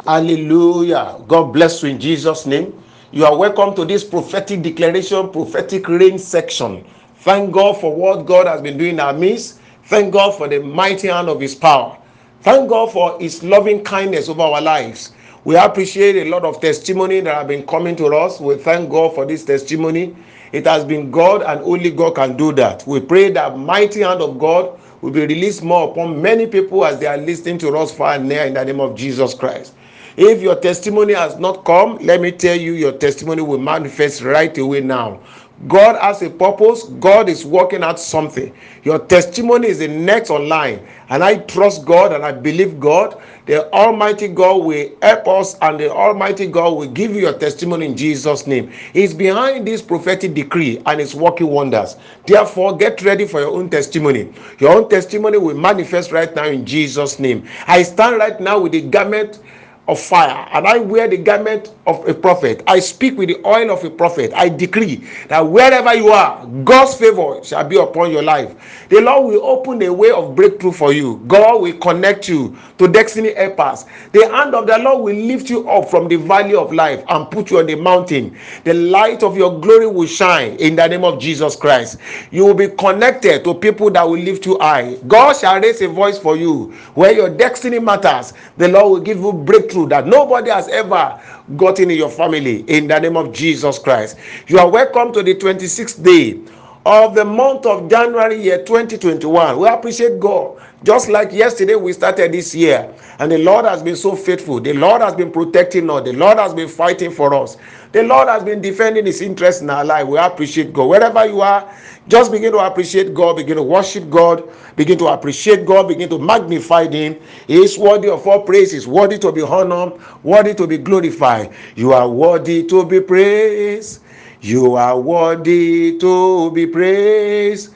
Hallelujah. God bless you in Jesus' name. You are welcome to this prophetic declaration, prophetic rain section. Thank God for what God has been doing in our midst. Thank God for the mighty hand of his power. Thank God for his loving kindness over our lives. We appreciate a lot of testimony that have been coming to us. We thank God for this testimony. It has been God and only God can do that. We pray that mighty hand of God will be released more upon many people as they are listening to us far and near in the name of Jesus Christ. If your testimony has not come, let me tell you, your testimony will manifest right away now. God has a purpose. God is working out something. Your testimony is the next online. And I trust God and I believe God. The Almighty God will help us and the Almighty God will give you your testimony in Jesus' name. He's behind this prophetic decree and is working wonders. Therefore, get ready for your own testimony. Your own testimony will manifest right now in Jesus' name. I stand right now with the garment of fire and I wear the garment of a prophet. I speak with the oil of a prophet. I decree that wherever you are, God's favor shall be upon your life. The Lord will open a way of breakthrough for you. God will connect you to destiny helpers. The hand of the Lord will lift you up from the valley of life and put you on the mountain. The light of your glory will shine in the name of Jesus Christ. You will be connected to people that will lift you high. God shall raise a voice for you where your destiny matters. The Lord will give you breakthrough that nobody has ever gotten in your family in the name of Jesus Christ. You are welcome to the 26th day of the month of January year 2021. We appreciate God. Just like yesterday we started this year and the Lord has been so faithful. The Lord has been protecting us. The Lord has been fighting for us. The Lord has been defending his interest in our life. We appreciate God. Wherever you are, just begin to appreciate God, begin to worship God, begin to appreciate God, begin to magnify him. He is worthy of all praise. He is worthy to be honored, worthy to be glorified. You are worthy to be praised. You are worthy to be praised,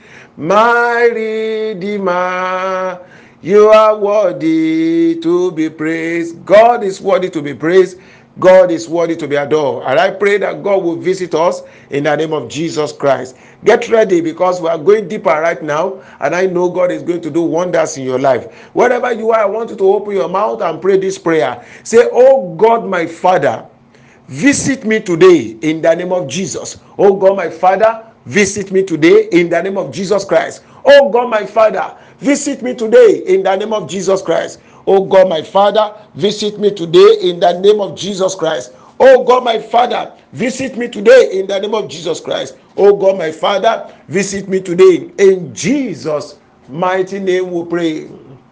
my Redeemer. You are worthy to be praised. God is worthy to be praised. God is worthy to be adored. And I pray that God will visit us in the name of Jesus Christ. Get ready because we are going deeper right now. And I know God is going to do wonders in your life. Wherever you are, I want you to open your mouth and pray this prayer. Say, oh God, my Father, visit me today in the name of Jesus. Oh God, my Father, visit me today in the name of Jesus Christ. Oh God, my Father, visit me today in the name of Jesus Christ. Oh God, my Father, visit me today in the name of Jesus Christ. Oh God, my Father, visit me today in the name of Jesus Christ. Oh God, my Father, visit me today. In Jesus' mighty name we pray.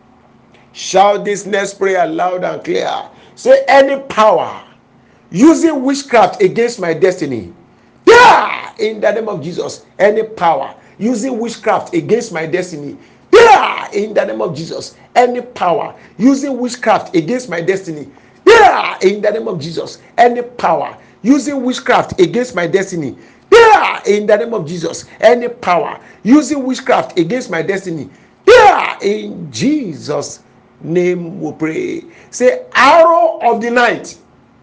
Shout this next prayer loud and clear. Say, any power using witchcraft against my destiny, yeah, in the name of Jesus. Any power using witchcraft against my destiny, yeah, in the name of Jesus. Any power using witchcraft against my destiny, yeah, in the name of Jesus. Any power using witchcraft against my destiny, yeah, in the name of Jesus. Any power using witchcraft against my destiny, yeah, in Jesus' name we pray. Say, arrow of the night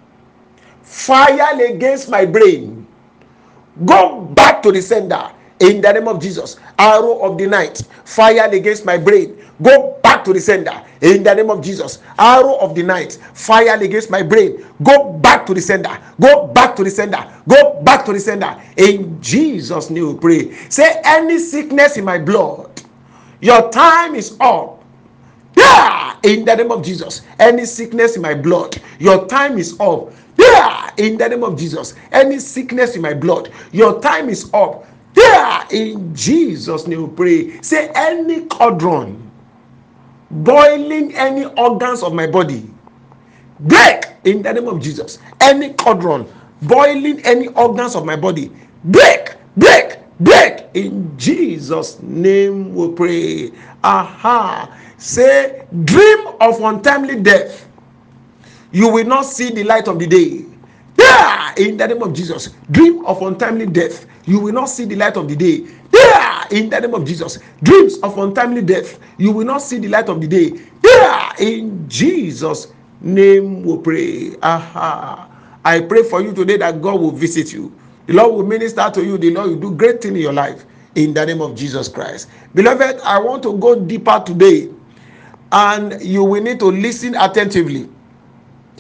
fire against my brain, go back to the sender in the name of Jesus. Arrow of the night fire against my brain, go back to the sender in the name of Jesus. Arrow of the night fire against my brain, go back to the sender, go back to the sender, go back to the sender in Jesus' name we pray. Say, any sickness in my blood, your time is up. Yeah, in the name of Jesus. Any sickness in my blood, your time is up. Yeah, in the name of Jesus. Any sickness in my blood, your time is up. Yeah, in Jesus' name we pray. Say, any cauldron boiling any organs of my body, break in the name of Jesus. Any cauldron boiling any organs of my body, break, break, break in Jesus' name we pray. Aha. Say, dream of untimely death, you will not see the light of the day. Yeah, in the name of Jesus. Dream of untimely death, you will not see the light of the day. Yeah, in the name of Jesus. Dreams of untimely death, you will not see the light of the day. Yeah, in Jesus' name we pray. Aha. I pray for you today that God will visit you. The Lord will minister to you. The Lord will do great things in your life in the name of Jesus Christ. Beloved, I want to go deeper today and you will need to listen attentively.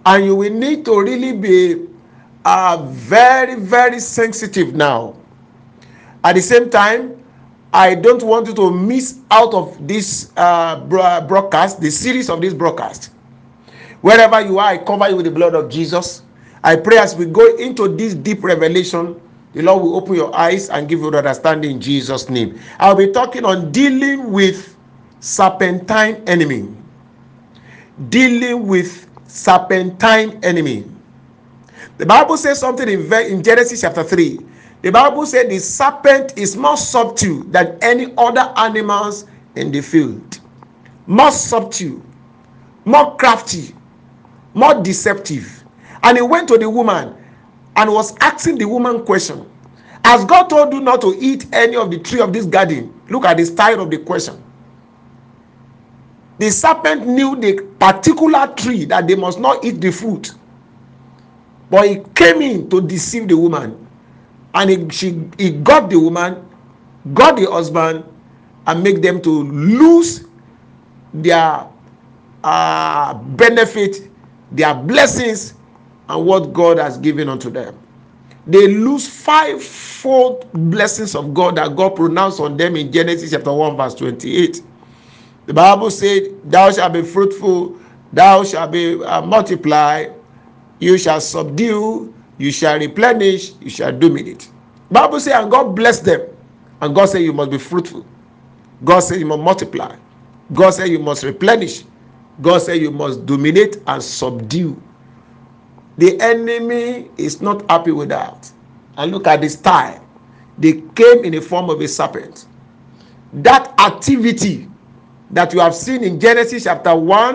And you will need to really be very, very sensitive now. At the same time, I don't want you to miss out of this broadcast, the series of this broadcast. Wherever you are, I cover you with the blood of Jesus. I pray as we go into this deep revelation, the Lord will open your eyes and give you understanding in Jesus' name. I'll be talking on dealing with serpentine enemy. Dealing with serpentine enemy. The Bible says something in Genesis chapter 3. The Bible said the serpent is more subtle than any other animals in the field. More subtle, more crafty, more deceptive. And he went to the woman and was asking the woman question. As God told you not to eat any of the tree of this garden, look at the style of the question. The serpent knew the particular tree that they must not eat the fruit. But he came in to deceive the woman. And he got the woman, got the husband, and make them to lose their benefit, their blessings, and what God has given unto them. They lose fivefold blessings of God that God pronounced on them in Genesis chapter 1 verse 28. The Bible said, thou shalt be fruitful, thou shalt be multiply, you shall subdue, you shall replenish, you shall dominate. The Bible says, and God blessed them. And God said, you must be fruitful. God said, you must multiply. God said, you must replenish. God said, you must dominate and subdue. The enemy is not happy with that. And look at the style. They came in the form of a serpent. That activity that you have seen in Genesis chapter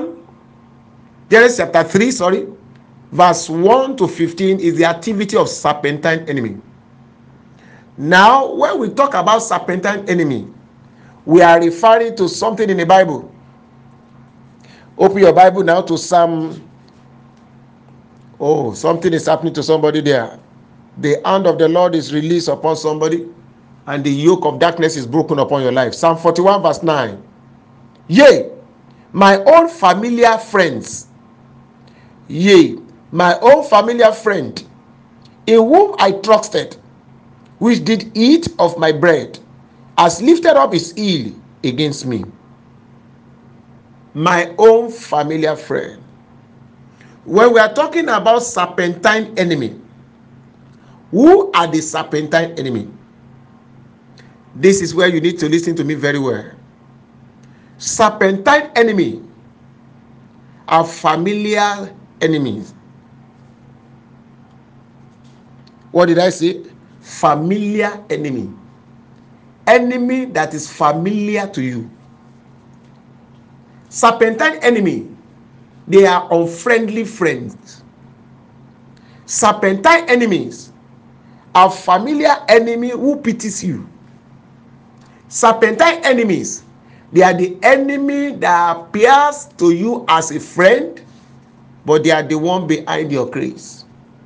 3, verse 1 to 15 is the activity of serpentine enemy. Now, when we talk about serpentine enemy, we are referring to something in the Bible. Open your Bible now to Psalm. Oh, something is happening to somebody there. The hand of the Lord is released upon somebody, and the yoke of darkness is broken upon your life. Psalm 41 verse 9. Yea, my own familiar friends. Yea, my own familiar friend, in whom I trusted, which did eat of my bread, has lifted up his heel against me. My own familiar friend. When we are talking about serpentine enemy, who are the serpentine enemy? This is where you need to listen to me very well. Serpentine enemy are familiar enemies. What did I say? Familiar enemy. Enemy that is familiar to you. Serpentine enemy, they are unfriendly friends. Serpentine enemies are familiar enemy who pities you. Serpentine enemies, they are the enemy that appears to you as a friend, but they are the one behind your grace.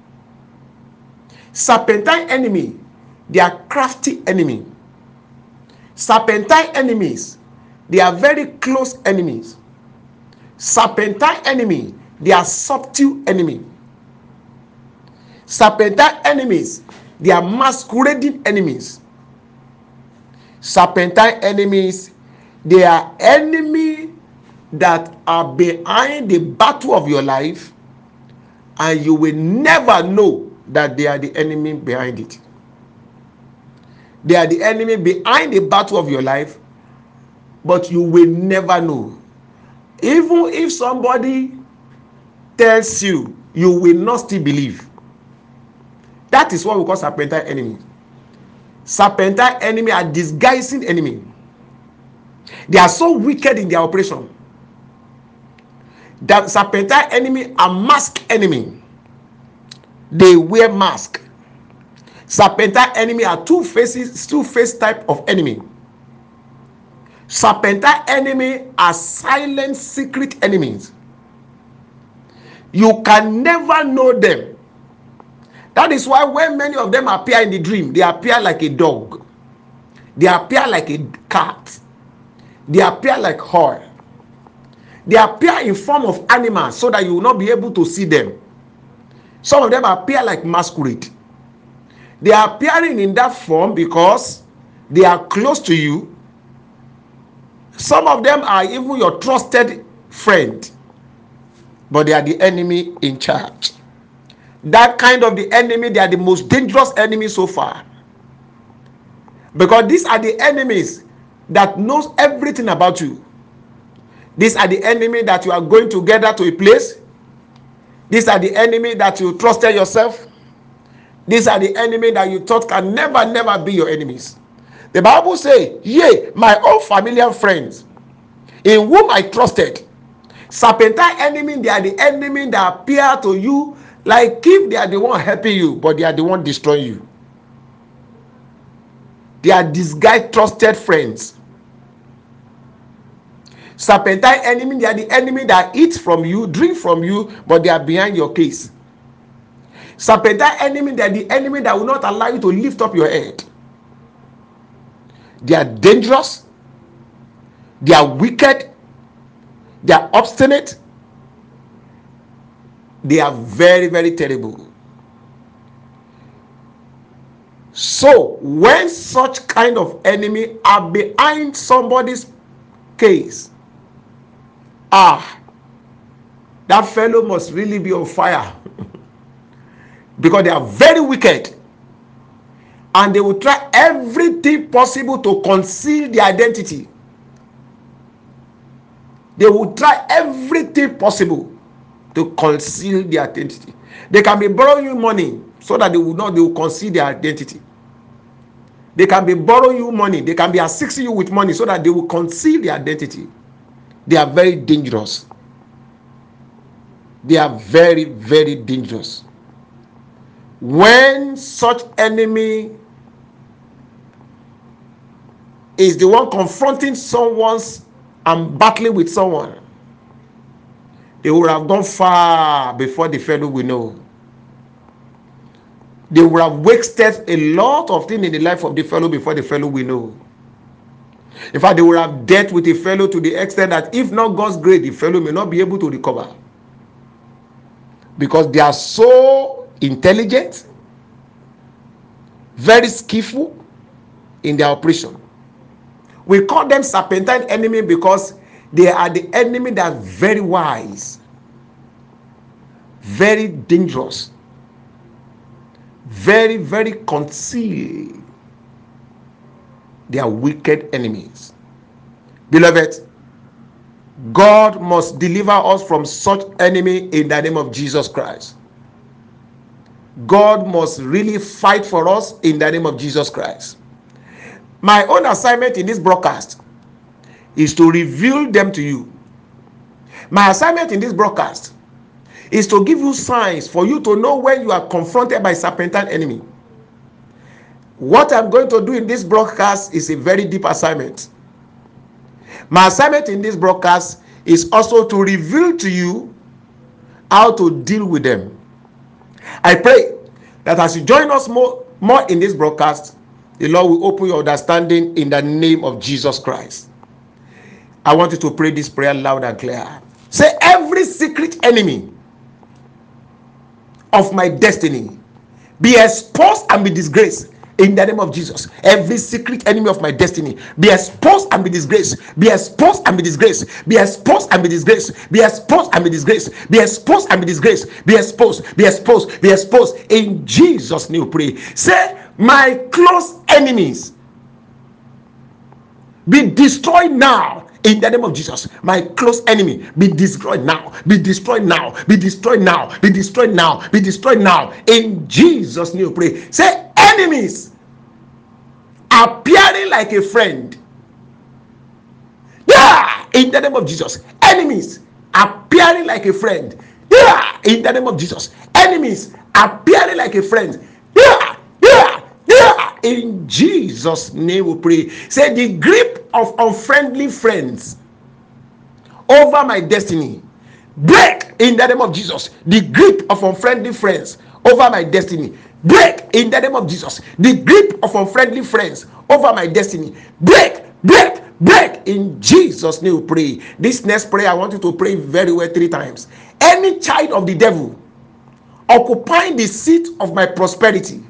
Serpentine enemy, they are crafty enemy. Serpentine enemies, they are very close enemies. Serpentine enemy, they are subtle enemy. Serpentine enemies, they are masquerading enemies. Serpentine enemies, they are enemy that are behind the battle of your life, and you will never know that they are the enemy behind it. They are the enemy behind the battle of your life, but you will never know. Even if somebody tells you, you will not still believe. That is what we call serpentine enemy. Serpentine enemy are disguising enemy. They are so wicked in their operation that serpentine enemy are mask enemy. They wear mask. Serpentine enemy are two-faced type of enemy. Serpentine enemy are silent secret enemies. You can never know them. That is why when many of them appear in the dream, they appear like a dog. They appear like a cat. They appear like horror. They appear in form of animals so that you will not be able to see them. Some of them appear like masquerade. They are appearing in that form because they are close to you. Some of them are even your trusted friend, but they are the enemy in charge. That kind of the enemy, they are the most dangerous enemy so far, because these are the enemies that knows everything about you. These are the enemy that you are going together to a place. These are the enemy that you trusted yourself. These are the enemy that you thought can never be your enemies. The Bible says, yea, my own familiar friends, in whom I trusted. Serpentine enemy, they are the enemy that appear to you like if they are the one helping you, but they are the one destroying you. They are disguised trusted friends. Serpentine enemy, they are the enemy that eats from you, drink from you, but they are behind your case. Serpentine enemy, they are the enemy that will not allow you to lift up your head. They are dangerous. They are wicked. They are obstinate. They are very terrible. So when such kind of enemy are behind somebody's case, that fellow must really be on fire. Because they are very wicked, and they will try everything possible to conceal their identity. They will try everything possible to conceal their identity. They can be borrowing you money so that they will conceal their identity. They can be borrowing you money. They can be assisting you with money so that they will conceal their identity. They are very dangerous. They are very dangerous. When such enemy is the one confronting someone's and battling with someone, they would have gone far before the fellow will know. They would have wasted a lot of things in the life of the fellow before the fellow will know. In fact, they would have dealt with the fellow to the extent that if not God's grace, the fellow may not be able to recover. Because they are so intelligent, very skillful in their operation. We call them serpentine enemy because they are the enemy that are very wise, very dangerous, very concealed. They are wicked enemies. Beloved, God must deliver us from such enemy in the name of Jesus Christ. God must really fight for us in the name of Jesus Christ. My own assignment in this broadcast is to reveal them to you. My assignment in this broadcast is to give you signs for you to know when you are confronted by serpentine enemy. What I'm going to do in this broadcast is a very deep assignment. My assignment in this broadcast is also to reveal to you how to deal with them. I pray that as you join us more in this broadcast, the Lord will open your understanding in the name of Jesus Christ. I want you to pray this prayer loud and clear. Say, every secret enemy of my destiny be exposed and be disgraced in the name of Jesus. Every secret enemy of my destiny be exposed and be disgraced. Be exposed and be disgraced. Be exposed and be disgraced. Be exposed and be disgraced. Be exposed and be disgraced. Be exposed. Be exposed. Be exposed. In Jesus' name, pray. Say, my close enemies be destroyed now. In the name of Jesus, my close enemy be destroyed now. Be destroyed now. Be destroyed now. Be destroyed now. Be destroyed now. In Jesus' name, pray. Say, enemies appearing like a friend. Yeah, in the name of Jesus. Enemies appearing like a friend. Yeah, in the name of Jesus. Enemies appearing like a friend. Yeah. In Jesus' name we pray. Say, the grip of unfriendly friends over my destiny break in the name of Jesus. The grip of unfriendly friends over my destiny break in the name of Jesus. The grip of unfriendly friends over my destiny break In Jesus' name we pray. This next prayer, I want you to pray very well 3 times. Any child of the devil occupying the seat of my prosperity,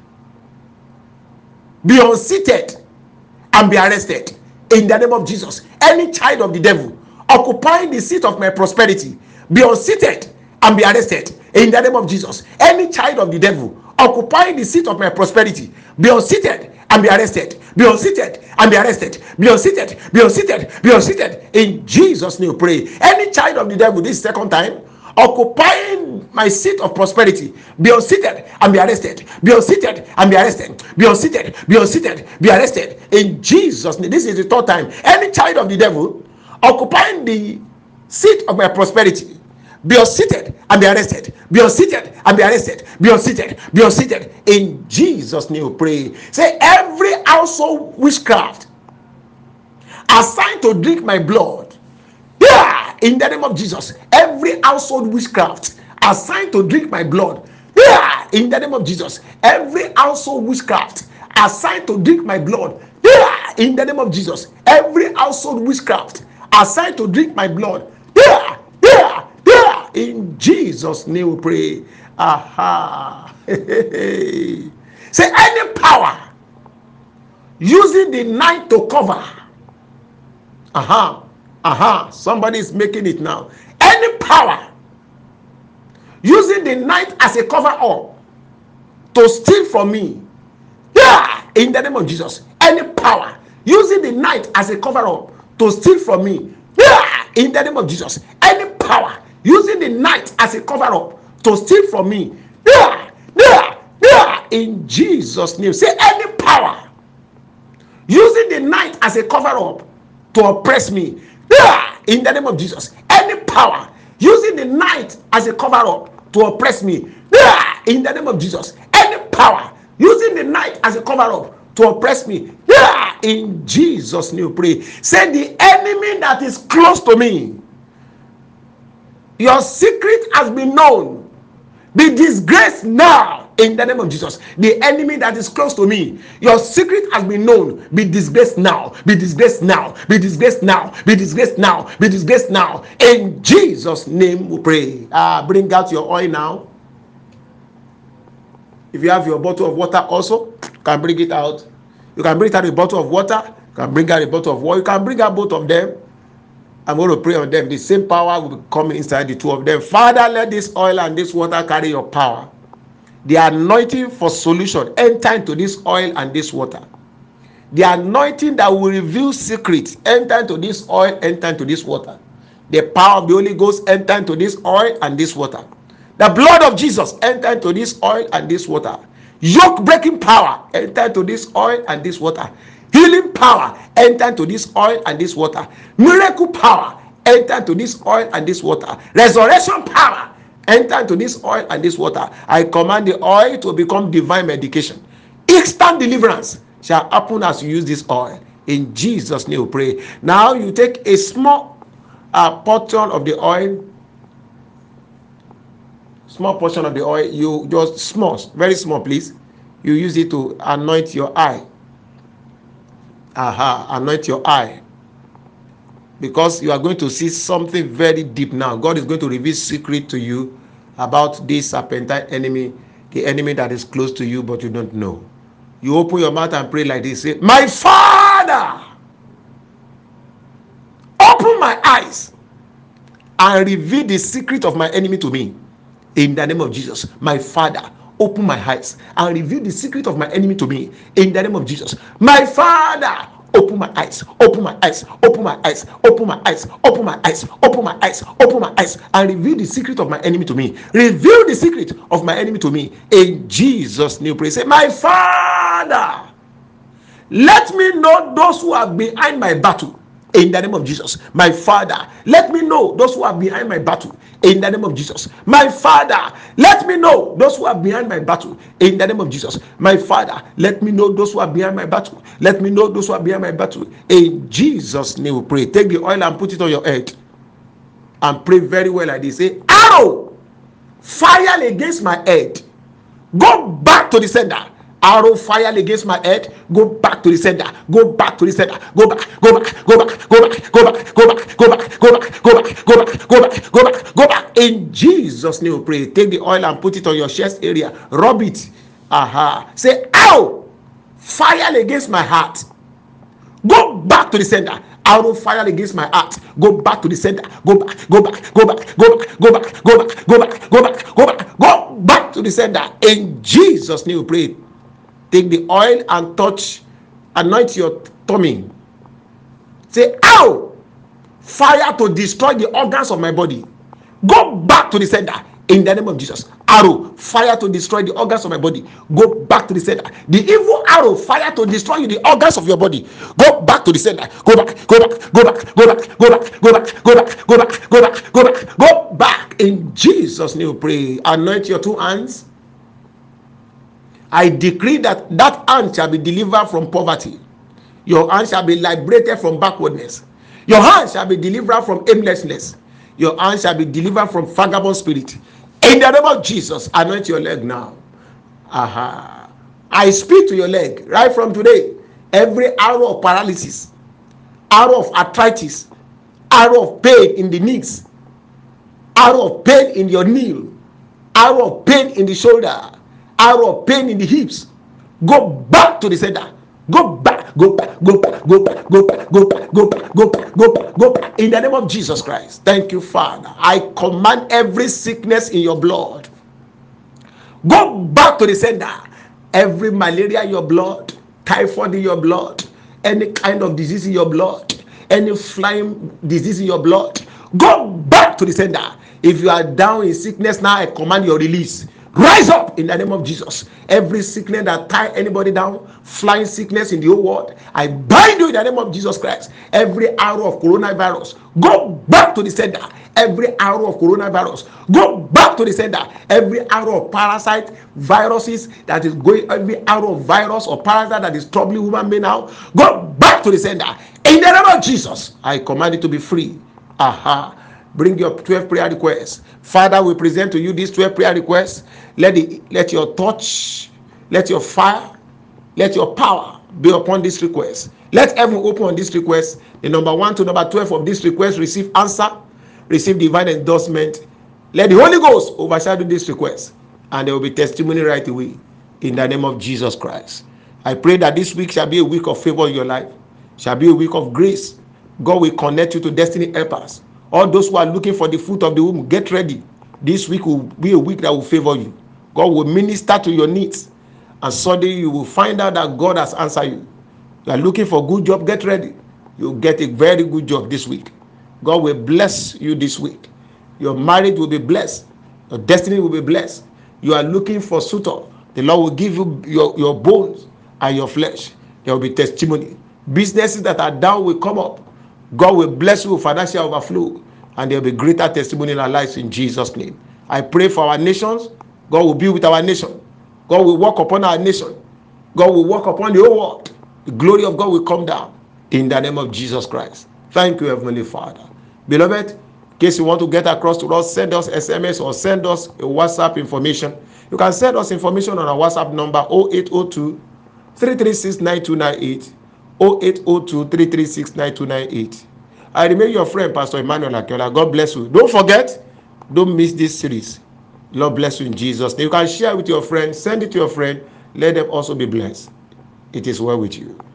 be unseated and be arrested in the name of Jesus. Any child of the devil occupying the seat of my prosperity, be unseated and be arrested in the name of Jesus. Any child of the devil occupying the seat of my prosperity, be unseated and be arrested. Be unseated and be arrested. Be unseated, be unseated, be unseated. In Jesus' name, pray. Any child of the devil, this second time, occupying my seat of prosperity, be unseated and be arrested. Be unseated and be arrested. Be unseated, be unseated, be arrested. In Jesus' name. This is the 3rd time. Any child of the devil occupying the seat of my prosperity, be unseated and be arrested. Be unseated and be arrested. Be unseated, be unseated. In Jesus' name we pray. Say, every household witchcraft assigned to drink my blood, yeah, in the name of Jesus. Every household witchcraft assigned to drink my blood, yeah, in the name of Jesus. Every household witchcraft assigned to drink my blood, yeah, in the name of Jesus. Every household witchcraft assigned to drink my blood, yeah, yeah, yeah, in Jesus' name we pray. Aha. Say, any power using the night to cover. Somebody is making it now. Any power using the night as a cover up to steal from me, yeah, in the name of Jesus. Any power using the night as a cover up to steal from me, yeah, in the name of Jesus. Any power using the night as a cover up to steal from me, yeah, yeah, yeah, in Jesus' name. Say, any power using the night as a cover up to oppress me, yeah, in the name of Jesus. Any power using the night as a cover up to oppress me, yeah, in the name of Jesus. Any power using the night as a cover up to oppress me, yeah, in Jesus' name pray. Say, the enemy that is close to me, your secret has been known, be disgraced now in the name of Jesus. The enemy that is close to me, your secret has been known, be disgraced now, be disgraced now, be disgraced now, be disgraced now, be disgraced now. In Jesus' name we pray. Bring out your oil now. If you have your bottle of water also, you can bring it out. You can bring out a bottle of water, you can bring out a bottle of water, you can bring out both of them. I'm going to pray on them. The same power will come inside the 2 of them. Father, let this oil and this water carry your power. The anointing for solution enter into this oil and this water. The anointing that will reveal secrets enter into this oil, enter into this water. The power of the Holy Ghost enter into this oil and this water. The blood of Jesus enter into this oil and this water. Yoke breaking power enter into this oil and this water. Healing power enter into this oil and this water. Miracle power enter into this oil and this water. Resurrection power enter into this oil and this water. I command the oil to become divine medication. Instant deliverance shall happen as you use this oil. In Jesus' name we pray. Now you take a small portion of the oil. Small portion of the oil. You just small, very small, please. You use it to anoint your eye. Anoint your eye, because you are going to see something very deep now. God is going to reveal secret to you about this serpentine enemy, the enemy that is close to you but you don't know. You open your mouth and pray like this. Say, my Father, open my eyes and reveal the secret of my enemy to me. In the name of Jesus. My Father, open my eyes and reveal the secret of my enemy to me. In the name of Jesus. My Father, open my eyes, open my eyes, open my eyes, open my eyes, open my eyes, open my eyes, open my eyes, and reveal the secret of my enemy to me. Reveal the secret of my enemy to me. In Jesus' name, pray. Say, my Father, let me know those who are behind my battle. In the name of Jesus. My Father, let me know those who are behind my battle. In the name of Jesus. My Father, let me know those who are behind my battle. In the name of Jesus. My Father, let me know those who are behind my battle. Let me know those who are behind my battle. In Jesus' name we pray. Take the oil and put it on your head. And pray very well like this. Say, arrow, fire against my head. Go back to the sender. Arrow fired against my head, go back to the center, go back to the center, go back, go back, go back, go back, go back, go back, go back, go back, go back, go back, go back, go back, go back. In Jesus' name we pray. Take the oil and put it on your chest area, rub it. Say, ow! Fire against my heart. Go back to the center. Arrow fire against my heart. Go back to the center. Go back, go back, go back, go back, go back, go back, go back, go back, go back, go back to the center. In Jesus' name we pray. Take the oil and touch, anoint your tummy. Say, ow! Fire to destroy the organs of my body. Go back to the center in the name of Jesus. Arrow, fire to destroy the organs of my body. Go back to the center. The evil arrow, fire to destroy the organs of your body. Go back to the center. Go back, go back, go back, go back, go back, go back, go back, go back, go back, go back, go back. In Jesus' name we pray. Anoint your two hands. I decree that hand shall be delivered from poverty. Your hand shall be liberated from backwardness. Your hand shall be delivered from aimlessness. Your hand shall be delivered from vagabond spirit. In the name of Jesus, anoint your leg now. I speak to your leg right from today. Every arrow of paralysis, arrow of arthritis, arrow of pain in the knees, arrow of pain in your knee, arrow of pain in the shoulder, arrow of pain in the hips, go back to the center. Go back, go back, go back, go back, go back, go back, go back, go back, go back, go back. In the name of Jesus Christ. Thank you, Father. I command every sickness in your blood. Go back to the center. Every malaria in your blood, typhoid in your blood, any kind of disease in your blood, any flying disease in your blood, go back to the center. If you are down in sickness now, I command your release. Rise up in the name of Jesus. Every sickness that tie anybody down, flying sickness in the whole world, I bind you in the name of Jesus Christ. Every arrow of coronavirus, go back to the center. Every arrow of coronavirus, go back to the center. Every arrow of parasite, viruses that is going, every arrow of virus or parasite that is troubling human being now, go back to the center. In the name of Jesus, I command it to be free. Bring your 12 prayer requests. Father, we present to you these 12 prayer requests. Let your touch, let your fire, let your power be upon this request. Let heaven open on this request. The number 1 to number 12 of this request receive answer, receive divine endorsement. Let the Holy Ghost overshadow this request, and there will be testimony right away in the name of Jesus Christ. I pray that this week shall be a week of favor in your life, shall be a week of grace. God will connect you to destiny helpers. All those who are looking for the fruit of the womb, get ready. This week will be a week that will favor you. God will minister to your needs. And suddenly you will find out that God has answered you. You are looking for a good job, get ready. You'll get a very good job this week. God will bless you this week. Your marriage will be blessed. Your destiny will be blessed. You are looking for suitor. The Lord will give you your bones and your flesh. There will be testimony. Businesses that are down will come up. God will bless you with financial overflow, and there will be greater testimony in our lives in Jesus' name. I pray for our nations. God will be with our nation. God will walk upon our nation. God will walk upon the whole world. The glory of God will come down in the name of Jesus Christ. Thank you, Heavenly Father. Beloved, in case you want to get across to us, send us SMS or send us a WhatsApp information. You can send us information on our WhatsApp number 0802 336 9298. 0802-336-9298. I remain your friend, Pastor Emmanuel Akiola. God bless you. Don't forget, don't miss this series. Lord bless you in Jesus' name. You can share with your friends, send it to your friend, let them also be blessed. It is well with you.